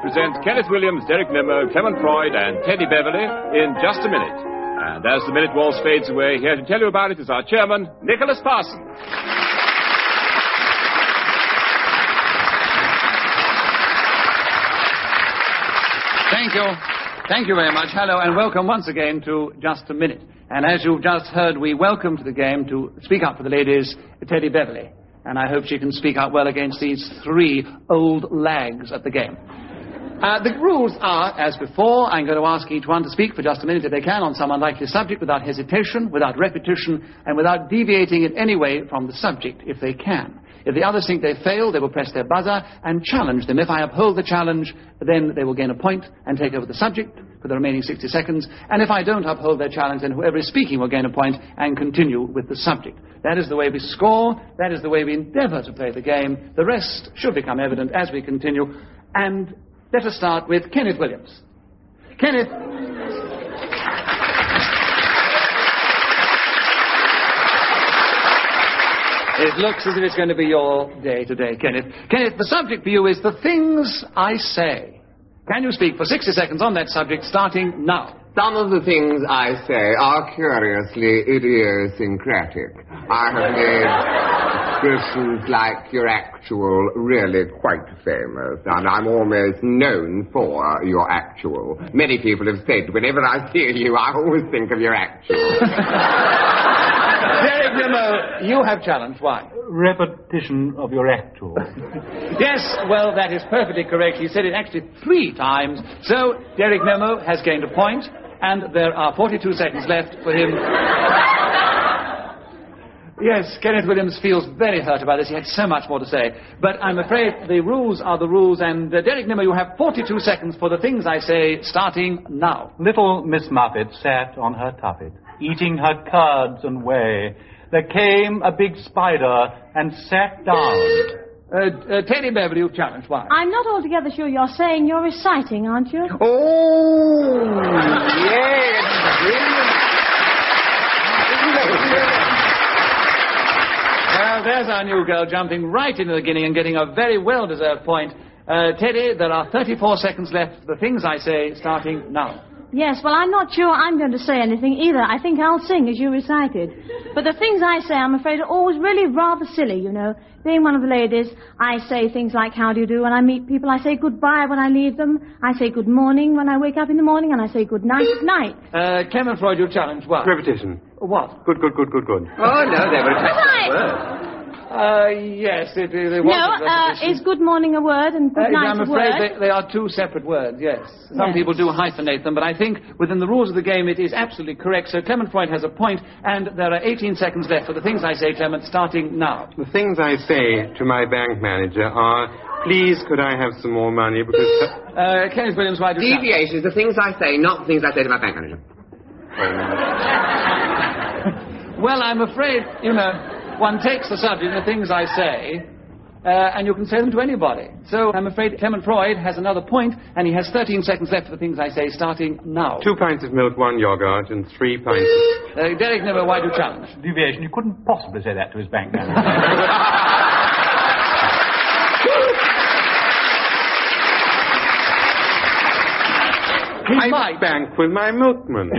present Kenneth Williams, Derek Nimmo, Clement Freud, and Teddy Beverly in Just a Minute. And as the minute waltz fades away, here to tell you about it is our chairman, Nicholas Parsons. Thank you. Thank you very much. Hello, and welcome once again to Just a Minute. And as you've just heard, we welcome to the game to speak up for the ladies, Teddy Beverly. And I hope she can speak out well against these three old lags at the game. The rules are, as before, I'm going to ask each one to speak for just a minute if they can on some unlikely subject without hesitation, without repetition, and without deviating in any way from the subject, if they can. If the others think they've failed, they will press their buzzer and challenge them. If I uphold the challenge, then they will gain a point and take over the subject for the remaining 60 seconds. And if I don't uphold their challenge, then whoever is speaking will gain a point and continue with the subject. That is the way we score. That is the way we endeavour to play the game. The rest should become evident as we continue. And let us start with Kenneth Williams. Kenneth. It looks as if it's going to be your day today, Kenneth. Kenneth, the subject for you is the things I say. Can you speak for 60 seconds on that subject, starting now? Some of the things I say are curiously idiosyncratic. I have made expressions like your actual really quite famous, and I'm almost known for your actual. Many people have said, whenever I hear you, I always think of your actual. Derek Nimmo, you have challenged. Why? Repetition of your actual. Yes, well, that is perfectly correct. He said it actually 3 times. So, Derek Nimmo has gained a point, and there are 42 seconds left for him. Yes, Kenneth Williams feels very hurt about this. He had so much more to say. But I'm afraid the rules are the rules, and Derek Nimmo, you have 42 seconds for the things I say, starting now. Little Miss Muffet sat on her tuffet, eating her curds and whey. There came a big spider and sat down. Teddy Beverly, you've challenged. Why? I'm not altogether sure you're saying, you're reciting, aren't you? Oh, yes, Well, there's our new girl jumping right into the beginning and getting a very well-deserved point. Teddy, there are 34 seconds left for the things I say, starting now. Yes, well, I'm not sure I'm going to say anything either. I think I'll sing as you recited. But the things I say, I'm afraid, are always really rather silly, you know. Being one of the ladies, I say things like, how do you do? When I meet people, I say goodbye when I leave them. I say good morning when I wake up in the morning, and I say good night at night. Clement Freud, you challenge what? Repetition. What? Good. Oh, no, they were a word. Yes, it was. No, is good morning a word and good night I'm a word? afraid they are 2 separate words, yes. Some people do hyphenate them, but I think within the rules of the game it is absolutely correct. So Clement Freud has a point, and there are 18 seconds left for the things I say, Clement, starting now. The things I say to my bank manager are, please, could I have some more money? Because Kenneth Williams, why do you... Deviations, the things I say, not the things I say to my bank manager. Well, I'm afraid, you know, one takes the subject, the things I say, and you can say them to anybody. So I'm afraid Clement Freud has another point, and he has 13 seconds left for the things I say, starting now. 2 pints of milk, 1 yogurt, and 3 pints of... Derek Nimmo, why do you challenge? Deviation. You couldn't possibly say that to his bank manager. I bank with my milkman.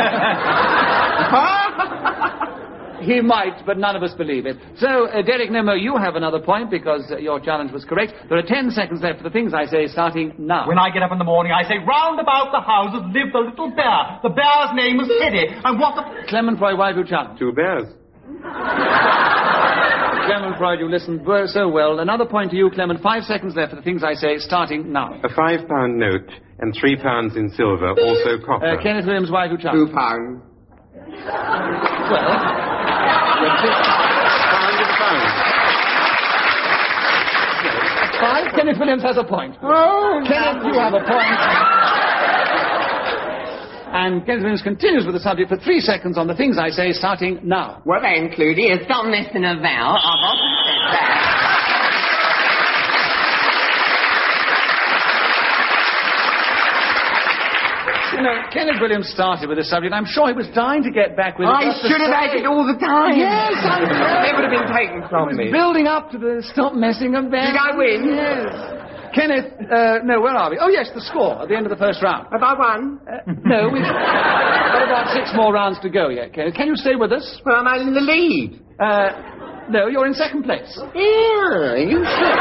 He might, but none of us believe it. So, Derek Nimmo, you have another point because your challenge was correct. There are 10 seconds left for the things I say, starting now. When I get up in the morning, I say, round about the houses lived a little bear. The bear's name was Teddy. And what the... Clement Freud, why do you challenge? 2 bears. Clement Freud, you listened so well. Another point to you, Clement. 5 seconds left for the things I say, starting now. A £5 note and £3 in silver, also copper. Kenneth Williams, why do you challenge? £2. Well... £5? Kenneth Williams has a point. Oh, Kenneth, you have a point. And Kenneth Williams continues with the subject for 3 seconds on the things I say, starting now. Well, they include is fondness and a vow. I've often said that. You know, Kenneth Williams started with this subject. I'm sure he was dying to get back with it. I should have had it all the time. Yes, I know. It would have been taken from me. Building up to the stop messing about. Did I win? Yes. Kenneth, no, where are we? Oh, yes, the score at the end of the first round. Have I won? No, we've got about 6 more rounds to go yet, Kenneth. Can you stay with us? Well, am I in the lead? No, you're in second place. Yeah, you should.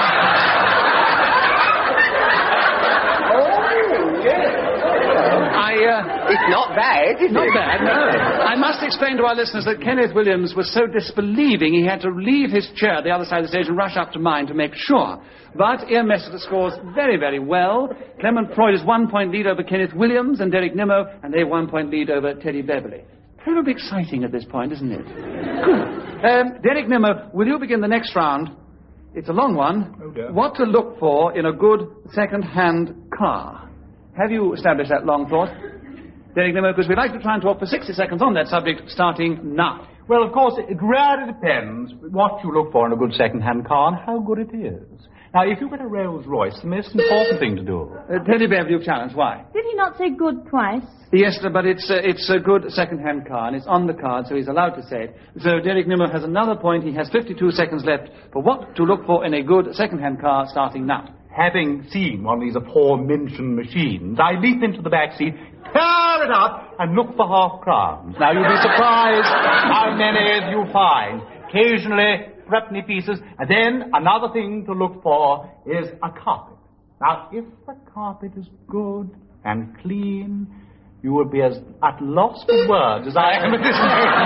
It's not bad, is it? Not bad, no. I must explain to our listeners that Kenneth Williams was so disbelieving he had to leave his chair at the other side of the stage and rush up to mine to make sure. But Ian Messiter scores very, very well. Clement Freud is 1 point lead over Kenneth Williams and Derek Nimmo, and they have 1 point lead over Teddy Beverley. Terribly exciting at this point, isn't it? Good. Derek Nimmo, will you begin the next round? It's a long one. Oh, dear. What to look for in a good second-hand car. Have you established that long thought? Derek Nimmo, because we'd like to try and talk for 60 seconds on that subject, starting now. Well, of course, it really depends what you look for in a good second-hand car and how good it is. Now, if you get a Rolls-Royce, the most important thing to do... Teddy Beverley, you've challenged. Why? Did he not say good twice? Yes, but it's a good second-hand car, and it's on the card, so he's allowed to say it. So Derek Nimmo has another point. He has 52 seconds left for what to look for in a good second-hand car, starting now. Having seen one of these aforementioned machines, I leap into the back seat, tear it up, and look for half-crowns. Now, you'll be surprised how many you find. Occasionally, threepenny pieces. And then, another thing to look for is a carpet. Now, if the carpet is good and clean, you will be as at loss for words as I am at this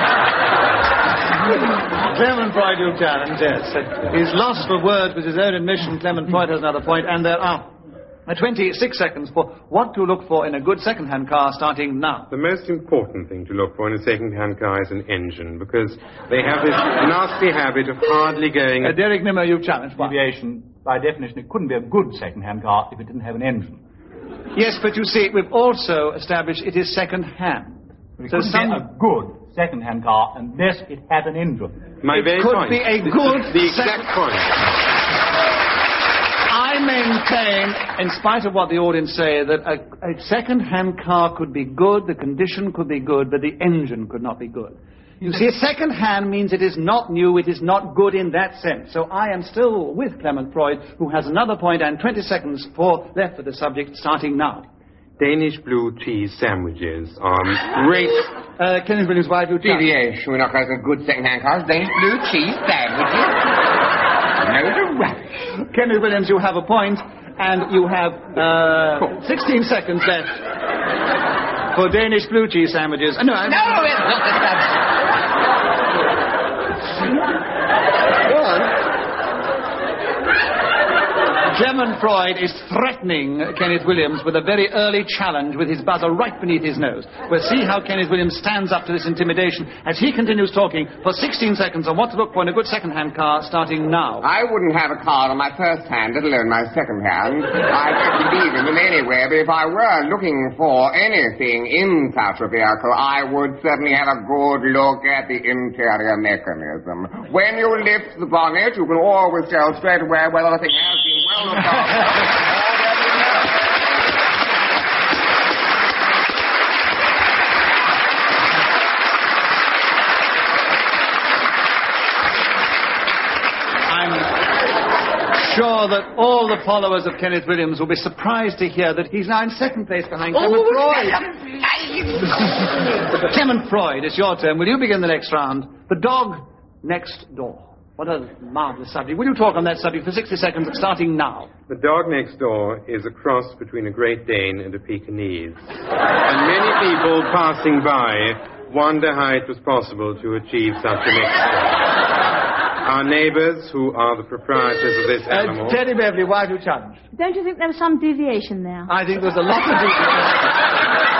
moment. Clement Freud, you've challenged, yes. He's lost for words with his own admission. Clement Freud has another point, and there are 26 seconds for what to look for in a good second-hand car, starting now. The most important thing to look for in a second-hand car is an engine, because they have this nasty habit of hardly going... Derek Nimmo, you've challenged. Why? Aviation, by definition, it couldn't be a good second-hand car if it didn't have an engine. Yes, but you see, we've also established it is second-hand. It couldn't be a good second-hand car unless it had an engine. It could be a good... The exact point. I maintain, in spite of what the audience say, that a second-hand car could be good, the condition could be good, but the engine could not be good. You see, second-hand means it is not new, it is not good in that sense. So I am still with Clement Freud, who has another point and 20 seconds left for the subject, starting now. Danish blue cheese sandwiches are great. Kenneth Williams, why have you challenged? Deviation, we're not going to have good second-hand cars. Danish blue cheese sandwiches. No rubbish. Kenneth Williams, you have a point, and you have 16 seconds left for Danish blue cheese sandwiches. No, it's not the subject. Go on. Clement Freud is threatening Kenneth Williams with a very early challenge with his buzzer right beneath his nose. We'll see how Kenneth Williams stands up to this intimidation as he continues talking for 16 seconds on what to look for in a good second-hand car, starting now. I wouldn't have a car on my first hand, let alone my second hand. I don't believe in them anyway, but if I were looking for anything in such a vehicle, I would certainly have a good look at the interior mechanism. When you lift the bonnet, you can always tell straight away whether the thing has been well looked after. Sure that all the followers of Kenneth Williams will be surprised to hear that he's now in second place behind Clement Freud. Clement Freud, it's your turn. Will you begin the next round? The dog next door. What a marvellous subject. Will you talk on that subject for 60 seconds, starting now? The dog next door is a cross between a Great Dane and a Pekingese. And many people passing by wonder how it was possible to achieve such a mixture. Our neighbours, who are the proprietors of this animal... Teddy Beverley, why have you challenged? Don't you think there was some deviation there? I think there's a lot of deviation.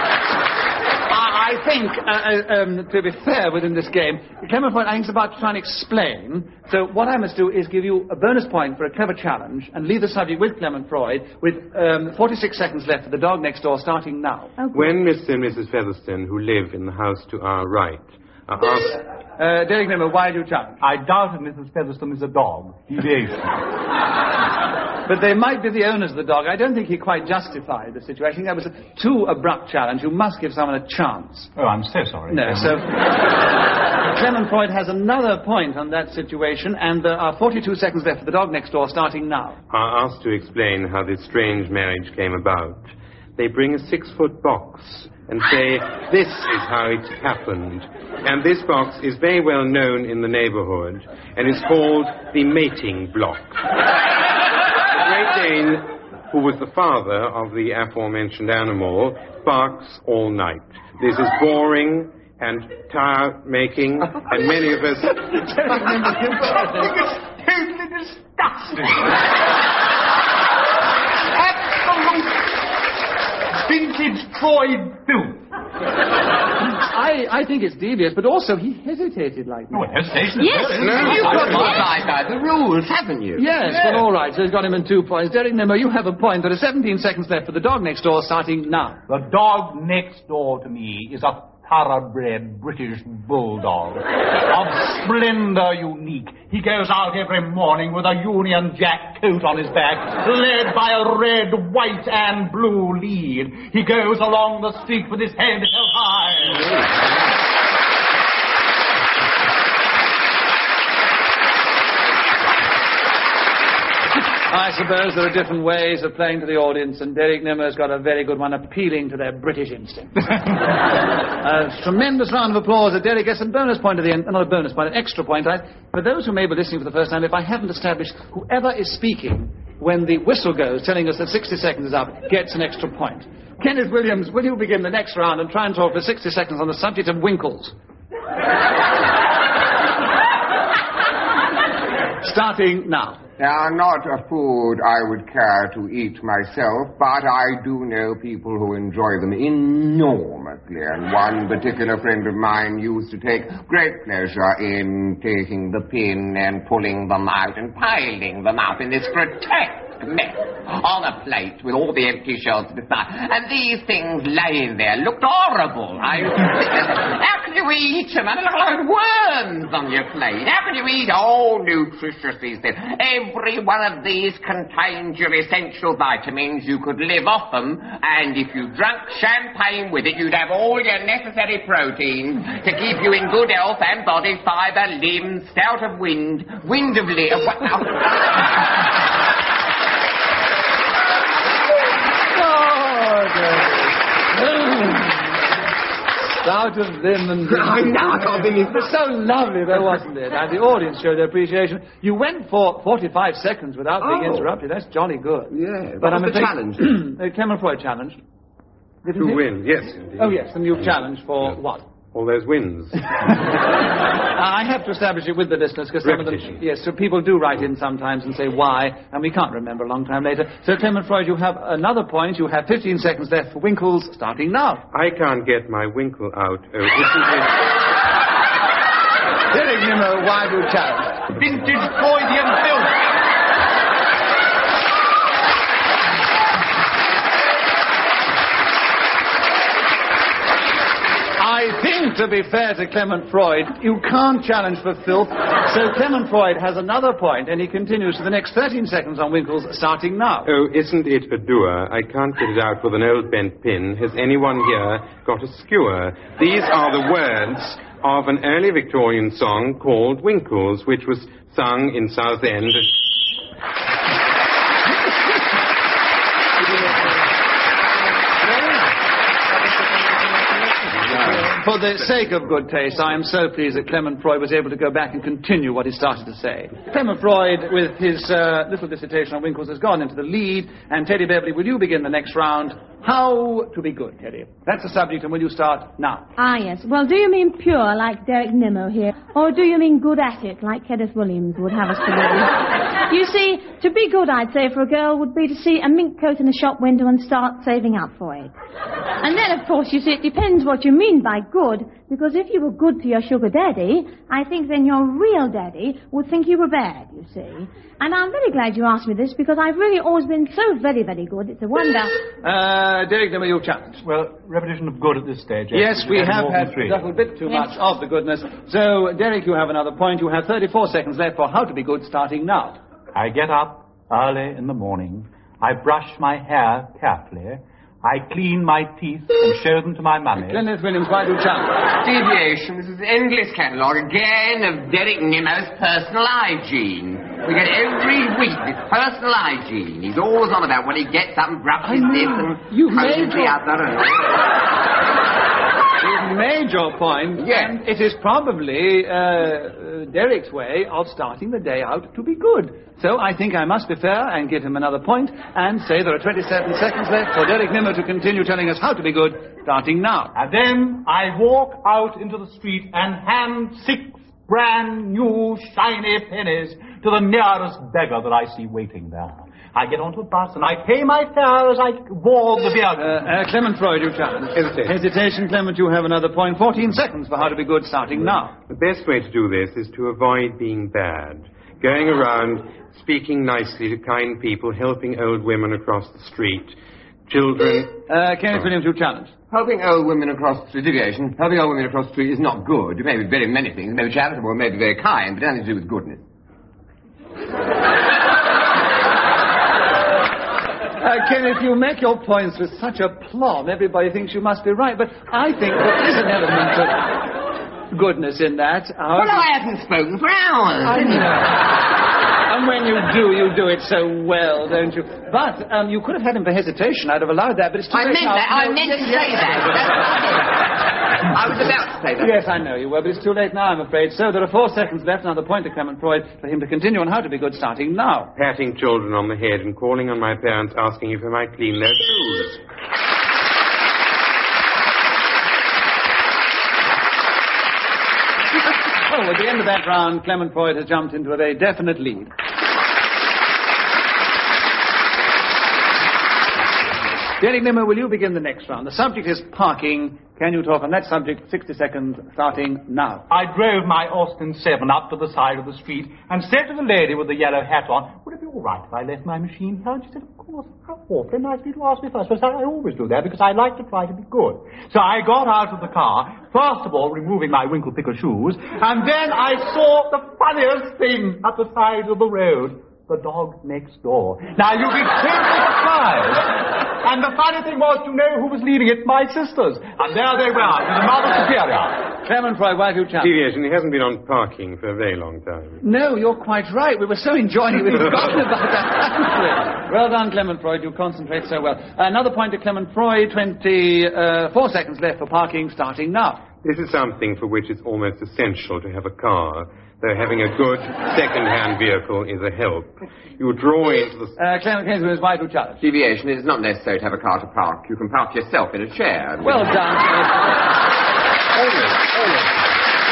I think, to be fair within this game, Clement Freud, I think, is about to try and explain. So what I must do is give you a bonus point for a clever challenge and leave the subject with Clement Freud with 46 seconds left for the dog next door, starting now. Okay. When Mr. and Mrs. Featherstone, who live in the house to our right, are asked... Derek Nimmo, why do you challenge? I doubt that Mrs. Featherstone is a dog. Deviation. But they might be the owners of the dog. I don't think he quite justified the situation. That was a too abrupt challenge. You must give someone a chance. Oh, I'm so sorry. No, so Clement Freud has another point on that situation, and there are 42 seconds left for the dog next door, starting now. Are asked to explain how this strange marriage came about. They bring a 6-foot box and say, this is how it happened. And this box is very well known in the neighborhood and is called the mating block. The Great Dane, who was the father of the aforementioned animal, barks all night. This is boring and tire-making, and many of us... It's totally disgusting. Absolute vintage Freud filth. I think it's devious, but also he hesitated like that. No, hesitation. Yes. No, you've got to abide by the rules, haven't you? Yes, well, all right, so he's got him in 2 points. Derek Nimmo, you have a point. There are 17 seconds left for the dog next door, starting now. The dog next door to me is a thoroughbred British bulldog of splendor unique. He goes out every morning with a Union Jack coat on his back, led by a red, white, and blue lead. He goes along the street with his head held high. I suppose there are different ways of playing to the audience, and Derek Nimmo's got a very good one, appealing to their British instinct. A tremendous round of applause. Derek gets a bonus point at the end, not a bonus point, an extra point. For those who may be listening for the first time, if I haven't established, whoever is speaking when the whistle goes, telling us that 60 seconds is up, gets an extra point. Kenneth Williams, will you begin the next round and try and talk for 60 seconds on the subject of winkles? Starting now. Now, not a food I would care to eat myself, but I do know people who enjoy them enormously, and one particular friend of mine used to take great pleasure in taking the pin and pulling them out and piling them up in this grotesque mess on a plate with all the empty shells beside. And these things laying there looked horrible. How can you eat them? And look like worms on your plate. How can you eat all nutritious, he said. Every one of these contains your essential vitamins. You could live off them, and if you drank champagne with it, you'd have all your necessary proteins to keep you in good health and body fibre, limbs, stout of wind of Out of limb and... I can't think it was so lovely, though, wasn't it? And the audience showed their appreciation. You went for 45 seconds without being interrupted. That's jolly good. Yeah, but I'm the challenge. Clement Freud challenged. To win, yes. Indeed. Oh, yes, and you've challenged for what? All those wins. I have to establish it with the listeners, because some of them... Yes, so people do write in sometimes and say why, and we can't remember a long time later. So, Clement Freud, you have another point. You have 15 seconds left for Winkles, starting now. I can't get my winkle out. Oh, isn't it... Derek Nimmo, why do you challenge? Vintage Freudian filth. I think, to be fair to Clement Freud, you can't challenge for filth. So Clement Freud has another point, and he continues for the next 13 seconds on Winkles, starting now. Oh, isn't it a doer? I can't get it out with an old bent pin. Has anyone here got a skewer? These are the words of an early Victorian song called Winkles, which was sung in Southend. For the sake of good taste, I am so pleased that Clement Freud was able to go back and continue what he started to say. Clement Freud, with his little dissertation on Winkles, has gone into the lead. And Teddy Beverley, will you begin the next round? How to be good, Teddy? That's the subject, and will you start now? Ah, yes. Well, do you mean pure, like Derek Nimmo here? Or do you mean good at it, like Kenneth Williams would have us believe? You see, to be good, I'd say, for a girl would be to see a mink coat in a shop window and start saving up for it. And then, of course, you see, it depends what you mean by good, because if you were good to your sugar daddy, I think then your real daddy would think you were bad, you see. And I'm very glad you asked me this, because I've really always been so very, very good. It's a wonder. Derek, then you've challenged. Well, repetition of good at this stage. Yes, we have had a little bit too much of the goodness. So, Derek, you have another point. You have 34 seconds left for How to Be Good, starting now. I get up, Early in the morning, I brush my hair carefully. I clean my teeth and show them to my mummy. Kenneth Williams, why do you challenge? Deviation. This is an endless catalogue again of Derek Nimmo's personal hygiene. We get every week this personal hygiene. He's always on about when he gets up and brushes this and combs the other. You've made your point. Yes. And it is probably Derek's way of starting the day out to be good. So I think I must be fair and give him another point and say there are 27 seconds left for Derek Nimmo to continue telling us how to be good, starting now. And then I walk out into the street and hand 6 brand new shiny pennies to the nearest beggar that I see waiting there. I get onto a bus and I pay my fare as I board the beer. Clement Freud, you challenge. Hesitation, Clement, you have another point. 14 seconds for how to be good, starting now. The best way to do this is to avoid being bad. Going around, speaking nicely to kind people, helping old women across the street, children... Kenneth Williams, you challenge. Helping old women across the street, deviation. Helping old women across the street is not good. It may be very many things. It may be charitable, it may be very kind, but it has nothing to do with goodness. Kenneth, you make your points with such aplomb. Everybody thinks you must be right, but I think there is an element of goodness in that. Well, I haven't spoken for hours. I know. And when you do it so well, don't you? But you could have had him for hesitation. I'd have allowed that, but it's too late now. I meant to say that. I was about to say that. Yes, I know you were, but it's too late now, I'm afraid. So there are 4 seconds left. Another point to Clement Freud for him to continue on how to be good, starting now. Patting children on the head and calling on my parents, asking if I might clean their shoes. Oh, at the end of that round, Clement Freud has jumped into a very definite lead. Derek Nimmo, will you begin the next round? The subject is parking. Can you talk on that subject? 60 seconds, starting now. I drove my Austin 7 up to the side of the street and said to the lady with the yellow hat on, would it be all right if I left my machine here? And she said, of course, how awfully nice of you to ask me first. Well, I always do that because I like to try to be good. So I got out of the car, first of all removing my winkle picker shoes, and then I saw the funniest thing at the side of the road. The dog next door. Now, you'll be terribly surprised. And the funny thing was to know who was leading it, my sisters. And there they were, to the Mother Superior. Clement Freud, why have you challenged? Deviation, he hasn't been on parking for a very long time. No, you're quite right. We were so enjoying it, we've forgotten about that. Well done, Clement Freud. You concentrate so well. Another point to Clement Freud. 24 seconds left for parking, starting now. This is something for which it's almost essential to have a car, though having a good second-hand vehicle is a help. You draw into the... Clement Williams, why do you challenge? Deviation. It is not necessary to have a car to park. You can park yourself in a chair. Well done. Always.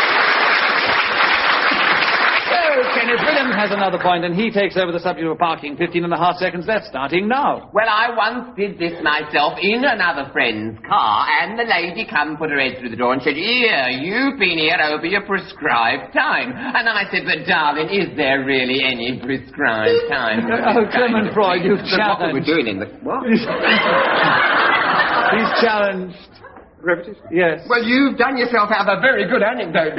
Kenneth Williams has another point, and he takes over the subject of parking. 15.5 seconds left, starting now. Well, I once did this myself in another friend's car, and the lady come put her head through the door and said, "Here, you've been here over your prescribed time." And I said, "But darling, is there really any prescribed time?" Oh, Clement Freud, you've challenged. What were we doing in the... What? He's challenged. Repetition? Yes. Well, you've done yourself out of a very good anecdote.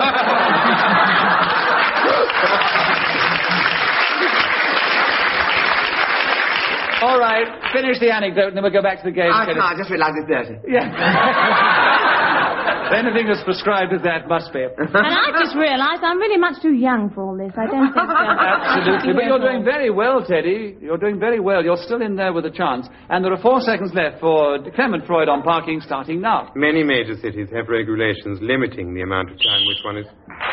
All right, finish the anecdote and then we'll go back to the game. I just realised it's dirty. Yeah. Anything as prescribed as that must be. And I just realised I'm really much too young for all this. I don't think so. Absolutely. But you're doing very well, Teddy. You're doing very well. You're still in there with a chance. And there are 4 seconds left for Clement Freud on parking, starting now. Many major cities have regulations limiting the amount of time which one is...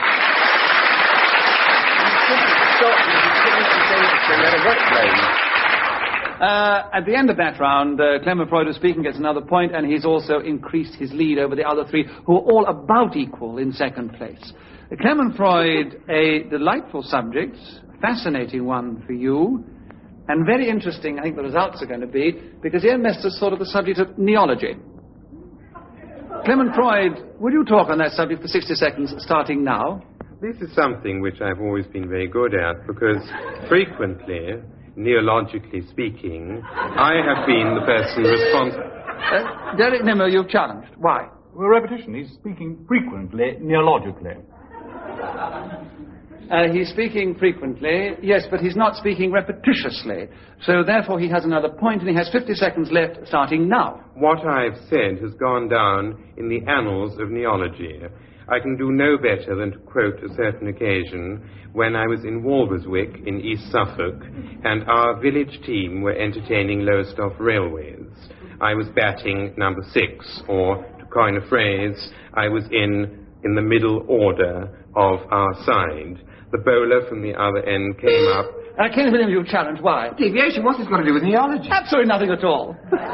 At the end of that round, Clement Freud, who's speaking, gets another point, and he's also increased his lead over the other 3, who are all about equal in second place. Clement Freud, a delightful subject, fascinating one for you, and very interesting, I think the results are going to be, because Ian Mester's thought of the subject of neology. Clement Freud, will you talk on that subject for 60 seconds, starting now? This is something which I've always been very good at, because frequently, neologically speaking, I have been the person responsible... Derek Nimmo, you've challenged. Why? Well, repetition. He's speaking frequently, neologically. He's speaking frequently, yes, but he's not speaking repetitiously. So therefore he has another point, and he has 50 seconds left, starting now. What I've said has gone down in the annals of neology. I can do no better than to quote a certain occasion when I was in Walberswick in East Suffolk, and our village team were entertaining Lowestoft Railways. I was batting number 6, or to coin a phrase, I was in the middle order of our side. The bowler from the other end came up. Kenneth Williams, you challenge. Why? Deviation, what's this got to do with neology? Absolutely nothing at all.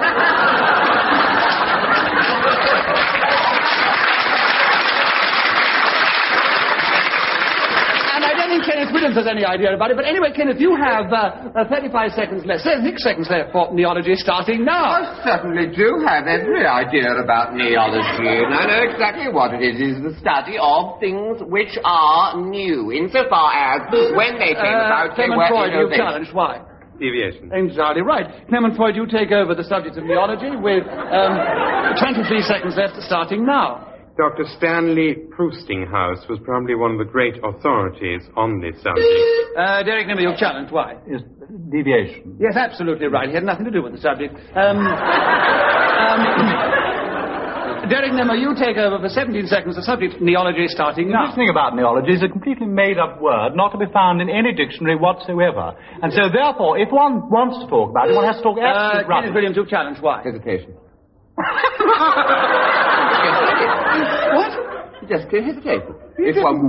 Kenneth Williams has any idea about it, but anyway, Kenneth, you have 35 seconds left. 6 seconds left for neology, starting now. I certainly do have every idea about neology, and I know exactly what it is. It is the study of things which are new, insofar as when they came about, they Clement were Freud, you innovative. challenged. Why? Deviation. Exactly right. Clement Freud, you take over the subject of neology with 23 seconds left, starting now. Dr. Stanley Proustinghouse was probably one of the great authorities on this subject. Derek Nimmer, you challenged. Why? Yes, deviation. Yes, absolutely right. He had nothing to do with the subject. Derek Nimmer, you take over for 17 seconds. The subject, neology, starting now. This thing about neology is a completely made-up word, not to be found in any dictionary whatsoever. And so, therefore, if one wants to talk about it, one has to talk absolute rubbish. Kenneth Williams, you challenged. Why? Hesitation. What? Just hesitate. Did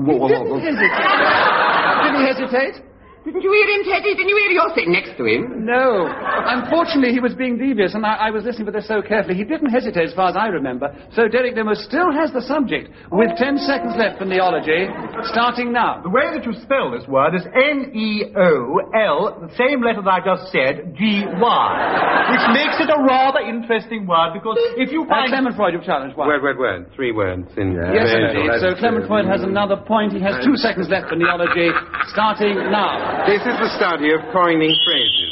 he hesitate? Didn't you hear him, Teddy? Didn't you hear? You're sitting next to him. No. Unfortunately, he was being devious, and I was listening to this so carefully. He didn't hesitate, as far as I remember. So Derek Nimmer still has the subject, with 10 seconds left for neology, starting now. The way that you spell this word is N-E-O-L, the same letter that I just said, G-Y, which makes it a rather interesting word, because if you find... Clement Freud, you've challenged. Why? Word. 3 words in... Yes, indeed. So Clement Freud has another point. He has 2 seconds left for neology, starting now. This is the study of coining phrases.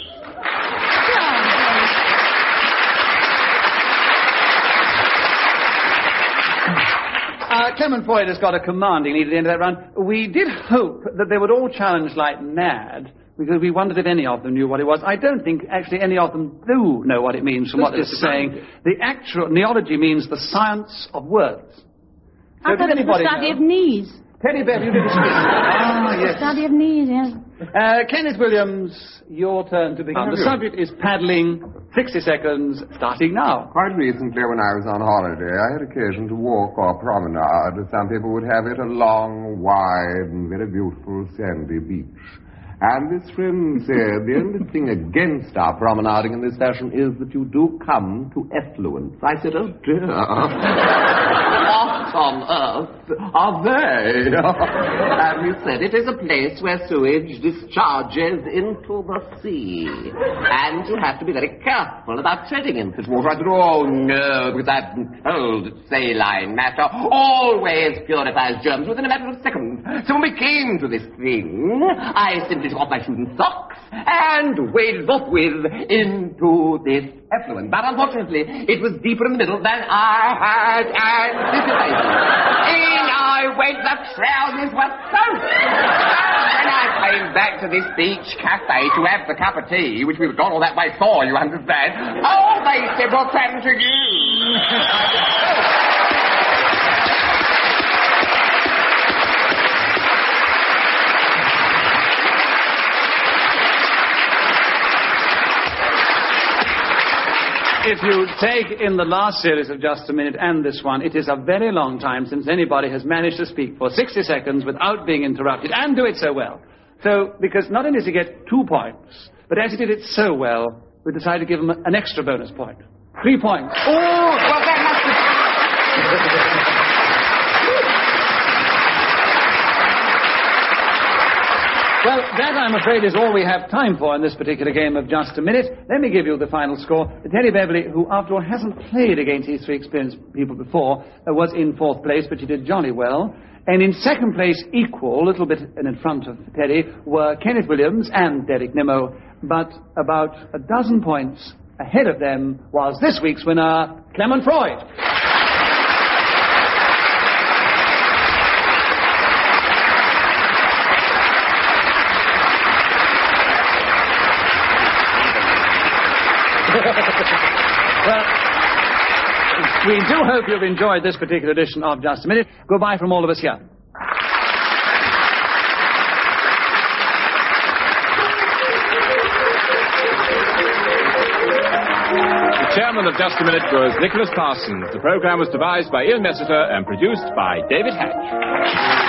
Clement Freud has got a commanding lead at the end of that run. We did hope that they would all challenge like mad, because we wondered if any of them knew what it was. I don't think actually any of them do know what it means from what they're saying. The actual neology means the science of words. I thought it was the study of knees. Teddy Bear, you did the yes. Study of knees, yes. Kenneth Williams, your turn to begin. The subject is paddling. 60 seconds, starting now. Quite recently, when I was on holiday, I had occasion to walk or promenade, as some people would have it, a long, wide, and very beautiful sandy beach. And this friend said, the only thing against our promenading in this fashion is that you do come to effluence. I said, oh dear. What on earth are they? And he said, it is a place where sewage discharges into the sea. And you have to be very careful about treading in such water. I said, oh no, because I've been told that saline matter always purifies germs within a matter of seconds. So when we came to this thing, I simply took off my shoes and socks and waded forthwith into this effluent. But unfortunately, it was deeper in the middle than I had anticipated. In I went, the trousers were soaked. When I came back to this beach cafe to have the cup of tea, which we were gone all that way for, you understand, oh, they said, what's happened to you? If you take in the last series of Just a Minute and this one, it is a very long time since anybody has managed to speak for 60 seconds without being interrupted and do it so well. So, because not only does he get 2 points, but as he did it so well, we decided to give him an extra bonus point. 3 points. Oh, well, that must have... Well, that, I'm afraid, is all we have time for in this particular game of Just a Minute. Let me give you the final score. Teddy Beverley, who, after all, hasn't played against these 3 experienced people before, was in 4th place, but she did jolly well. And in 2nd place, equal, a little bit in front of Teddy, were Kenneth Williams and Derek Nimmo. But about a dozen points ahead of them was this week's winner, Clement Freud. Well, we do hope you've enjoyed this particular edition of Just a Minute. Goodbye from all of us here. The chairman of Just a Minute was Nicholas Parsons. The program was devised by Ian Messiter and produced by David Hatch.